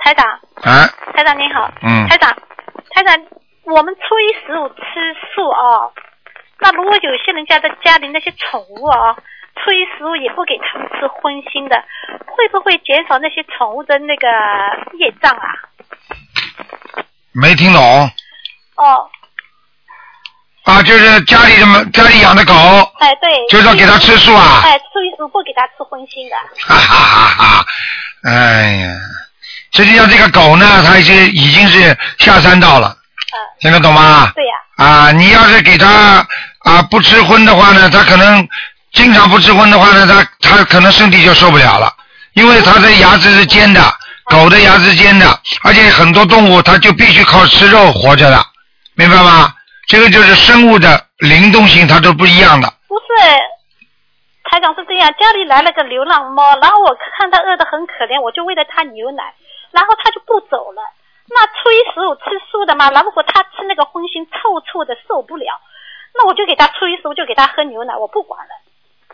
台长。 啊。 台长您好。 嗯。 台长，我们初一十五吃素哦。那如果有些人家里那些宠物哦，初一十五也不给他们吃荤腥的，会不会减少那些宠物的那个业障啊？ 没听懂。 哦。 啊，就是家里养的狗。 哎，对。 就是要给它吃素啊。 哎，初一十五不给它吃荤腥的。 哈哈哈哈！哎呀，实际上这个狗呢，它已经是下三道了。听得懂吗？ 对呀。 啊，你要是给它不吃荤的话呢，它可能经常不吃荤的话呢，它可能身体就受不了了，因为它的牙齿是尖的，狗的牙齿尖的，而且很多动物它就必须靠吃肉活着的，明白吗？这个就是生物的灵动性，它都不一样的。 不是，台长是这样，家里来了个流浪猫，然后我看它饿得很可怜，我就喂了它牛奶，然后它就不走了。那初一十五吃素的嘛，然后如果它吃那个荤腥臭的受不了，那我就给它初一十五就给它喝牛奶，我不管了。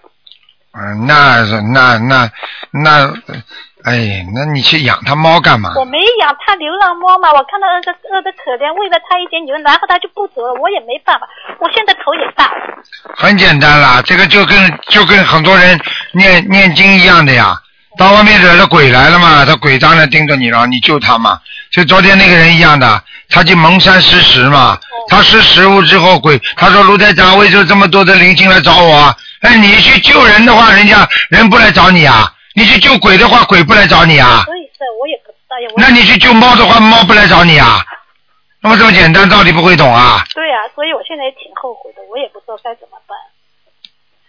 那你去养它猫干嘛？ 我没养它流浪猫嘛，我看它饿得可怜，喂了它一点牛奶，然后它就不走了，我也没办法，我现在头也大了。很简单啦，这个就跟很多人念经一样的呀。到外面惹了鬼来了嘛，他鬼当然盯着你了，你救他嘛。就昨天那个人一样的，他去蒙山施食嘛，他施食物之后他说卢台长，为什么这么多的灵性来找我？哎，你去救人的话，人不来找你啊；你去救鬼的话，鬼不来找你啊。 所以这我也不知道呀。 那你去救猫的话，猫不来找你啊？那么这么简单，道理不会懂啊？ 对呀，所以我现在也挺后悔的，我也不知道该怎么办。